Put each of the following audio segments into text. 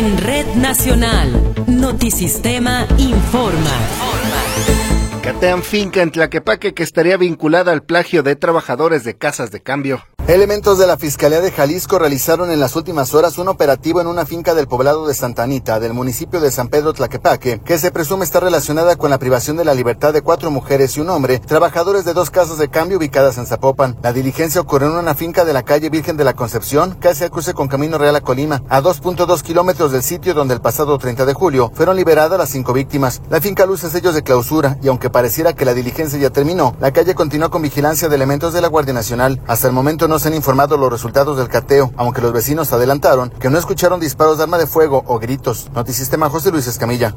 En Red Nacional, Notisistema informa. Catean finca en Tlaquepaque que estaría vinculada al plagio de trabajadores de casas de cambio. Elementos de la Fiscalía de Jalisco realizaron en las últimas horas un operativo en una finca del poblado de Santa Anita, del municipio de San Pedro Tlaquepaque, que se presume está relacionada con la privación de la libertad de 4 mujeres y un hombre, trabajadores de 2 casas de cambio ubicadas en Zapopan. La diligencia ocurrió en una finca de la calle Virgen de la Concepción, casi al cruce con Camino Real a Colima, a 2.2 kilómetros del sitio donde el pasado 30 de julio fueron liberadas las 5 víctimas. La finca luce sellos de clausura y aunque pareciera que la diligencia ya terminó, la calle continúa con vigilancia de elementos de la Guardia Nacional. Hasta el momento no se han informado los resultados del cateo, aunque los vecinos adelantaron que no escucharon disparos de arma de fuego o gritos. Notisistema, José Luis Escamilla.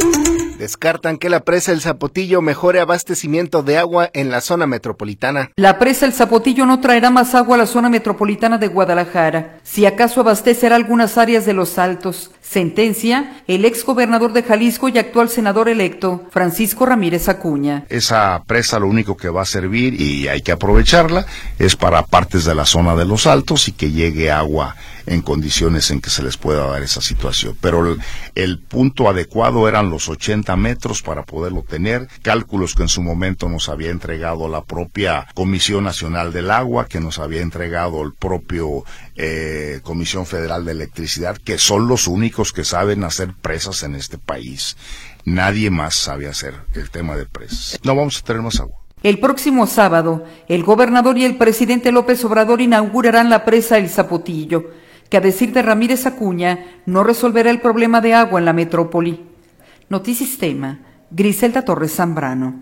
Descartan que la presa El Zapotillo mejore abastecimiento de agua en la zona metropolitana. La presa El Zapotillo no traerá más agua a la zona metropolitana de Guadalajara. Si acaso abastecerá algunas áreas de Los Altos. Sentencia el exgobernador de Jalisco y actual senador electo, Francisco Ramírez Acuña. Esa presa lo único que va a servir, y hay que aprovecharla, es para partes de la zona de Los Altos y que llegue agua en condiciones en que se les pueda dar esa situación. Pero el punto adecuado eran los 80 metros para poderlo tener, cálculos que en su momento nos había entregado la propia Comisión Nacional del Agua, que nos había entregado el propio Comisión Federal de Electricidad, que son los únicos que saben hacer presas en este país. Nadie más sabe hacer el tema de presas. No vamos a tener más agua. El próximo sábado, el gobernador y el presidente López Obrador inaugurarán la presa El Zapotillo, que a decir de Ramírez Acuña, no resolverá el problema de agua en la metrópoli. Notisistema, Griselda Torres Zambrano.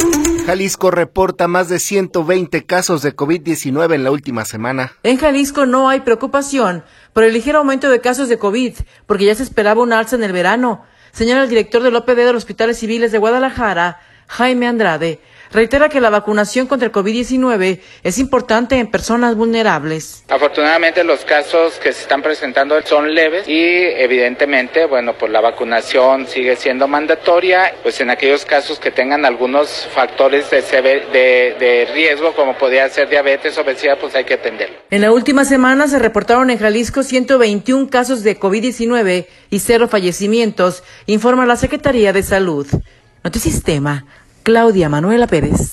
Jalisco reporta más de 120 casos de COVID-19 en la última semana. En Jalisco no hay preocupación por el ligero aumento de casos de COVID, porque ya se esperaba un alza en el verano, señala el director del OPD de los Hospitales Civiles de Guadalajara, Jaime Andrade. Reitera que la vacunación contra el COVID-19 es importante en personas vulnerables. Afortunadamente los casos que se están presentando son leves y evidentemente, pues la vacunación sigue siendo mandatoria, pues en aquellos casos que tengan algunos factores de riesgo, como podría ser diabetes, obesidad, pues hay que atenderlo. En la última semana se reportaron en Jalisco 121 casos de COVID-19 y 0 fallecimientos, informa la Secretaría de Salud. Notisistema, Claudia Manuela Pérez.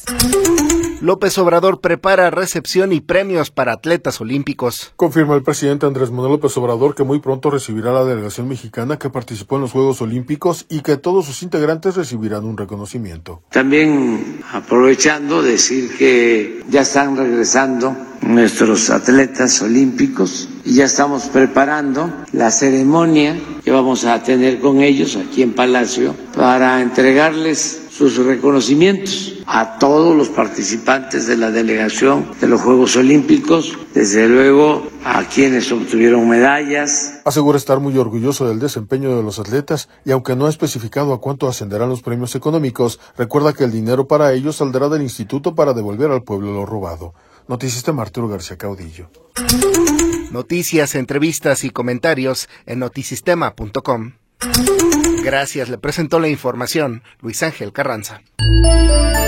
López Obrador prepara recepción y premios para atletas olímpicos. Confirma el presidente Andrés Manuel López Obrador que muy pronto recibirá la delegación mexicana que participó en los Juegos Olímpicos y que todos sus integrantes recibirán un reconocimiento. También aprovechando decir que ya están regresando nuestros atletas olímpicos y ya estamos preparando la ceremonia que vamos a tener con ellos aquí en Palacio para entregarles sus reconocimientos a todos los participantes de la delegación de los Juegos Olímpicos, desde luego a quienes obtuvieron medallas. Asegura estar muy orgulloso del desempeño de los atletas y aunque no ha especificado a cuánto ascenderán los premios económicos, recuerda que el dinero para ellos saldrá del instituto para devolver al pueblo lo robado. Notisistema, Arturo García Caudillo. Noticias, entrevistas y comentarios en notisistema.com. Gracias, le presentó la información Luis Ángel Carranza.